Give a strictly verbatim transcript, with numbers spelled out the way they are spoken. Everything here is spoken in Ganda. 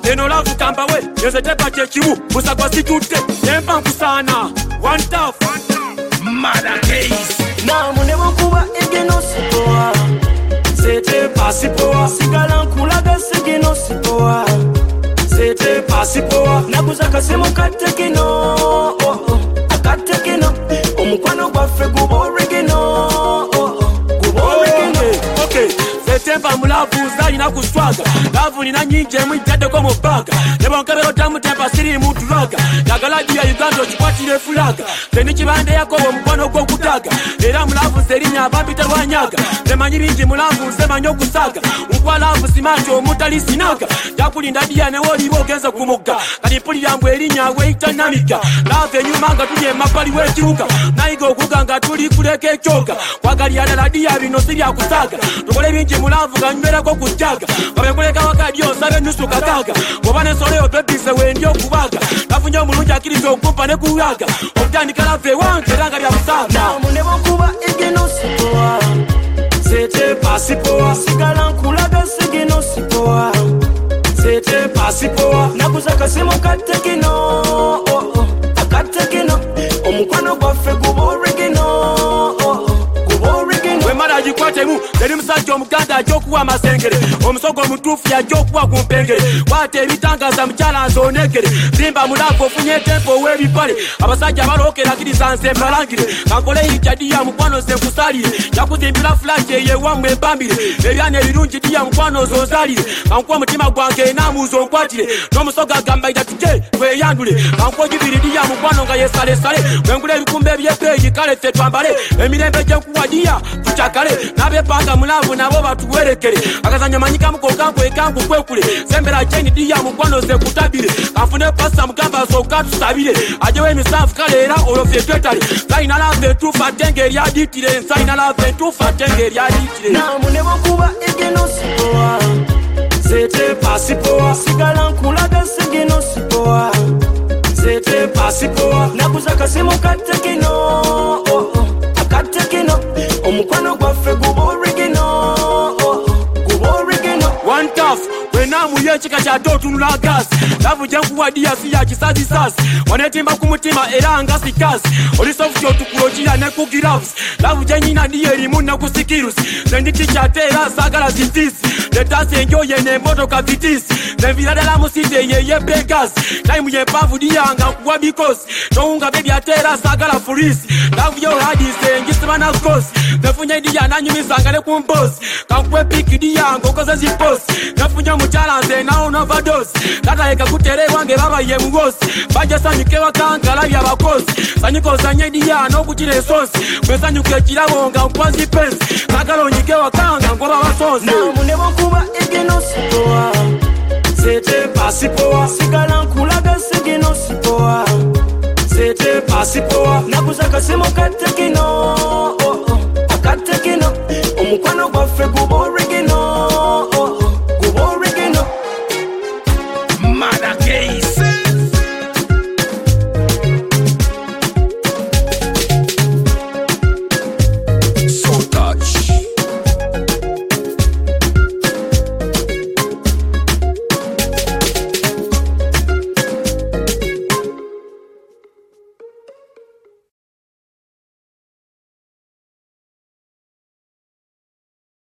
eno love kamba we yeze tepa chechimu musagwa situte nempa kusana one tough mother case na munebo kuba egeno sipoa c'était pas si poa sigala nkulaga segeno sipoa c'était pas si poa nakuzaka semo katekino oh oh akatekino omukwano gwaffe guba oregeno oh oh guba oregeno okay c'était pas mulavu zalina kuswaga lavu nina nyingi emwijjadde ko mu bbaga ne bonkebero tamutempa siri mutulaga yagala dia Uganda okikwatire fulaga teni kibande yakobo omukwano gw'okutaga era mulavu serinya abambi talwanyaga temanyi bingi mulavu nsemanyi okusaga nkwalavu simanti omutali sinaga yakulinda dia newoliba ogenze ku mugga kati mpulira mbwe erinnya weyita namiga lava enyuma nga tuli emabbali w'ekibuga nayiga okuga nga tuli kuleka ekyoga kwagalya ddala dia bino siryakusaga tukole bingi mulavu ganywerako kujaga babekuleka wakadi osabe ennusu kakaaga oba nesoleyo bebise wendi okubaga lafunye omulungi akkiriza okumpa ne kuwaga okutandika lava ewange era nga lya busaaga munebo kuba egeno sipoa c'était pas si poa sigala nkulaga segeno sipoa c'était pas si poa nakuzaka semo katekino oh oh akatekino omukwano gwaffe guba oregeno oh oh guba oregeno wemala gikwatemu eri musajja omuganda aj'okuwa amasengere omusogo omutuufu yaj'okuwa ku mpengere kwata ebitangaza mukyala nzoonekere zimba mulavu ofunye tempo ow'ebipale abasajja balookera akkiriza nze mbalangire kankole hijja diya mukwano ze nkusalire yakuzimbira fulashi eyewamu embambire ebyana ebirungi diya mukwano zozalire kankuwa omutima gwange enaamuuza onkwatire n'omusogo agamba ida tuje tweyandule kankuwa ogibiri diya mukwano nga yesalesale wengula ebikumba ebyebbeeyi kale ffe twambale emirembe gyenkuwa diya tukyakale n'abepanga mulavu nabo batuwerekere akazanya manyika mukokanku ekanku kwekule sembera jeni diya mukwano ze kutabire kanfune pasa mugamba asooka tusabire ajewo emisanvu kale era oyo fye twetale sayina lava entuufu ate ng'eryadiitire nsayina lava entuufu ate ng'eryadiitire na munebo kuba egeno sipoa c'était pas si poa sigala nkulaga segeno sipoa c'était pas si poa nakuzaka semo katekino oh oh akatekino omukwano gwaffe guba oregeno oh oh guba oregeno one tough wenamuye ekika kyate otunula gasi lavu gyenkuwa diyasi ya kisazisasi wanetimba ku mutima era nga sikasi olisofuti otukulo kira ne ku giravus lavu gyenyina diya erimu ne ku sikirusi nenditikyate era saagala zifisi letasi enjoye n'emmotoka vitisi nenvira ddala musite yeyebegasi tayimu yempanvu diya nga nkuwa bikosi nowunga bebyate era saagala fulisi lavu yohadise ngisiba na kosi nefunye diya nanyumisa ne ku mbosi kankuwa epiki diya ng'okoze ziposi nefunye omukyala nze nawo novadosi tatayeka kutere wange babaye mugosi bajja sanyuka ewaka labya abakozi sanyuka ozanye diya n'okukira ensosi bwesanyuka ekirabo nga nkwanzi pensi kagala onyike ewaka nga ngoba basonsi namunebo kuba egeno sipoa c'était pas si poa sigala nkulaga segeno sipoa c'était pas si poa nakuzaka semo katekino oh oh akatekino omukwano gwaffe guba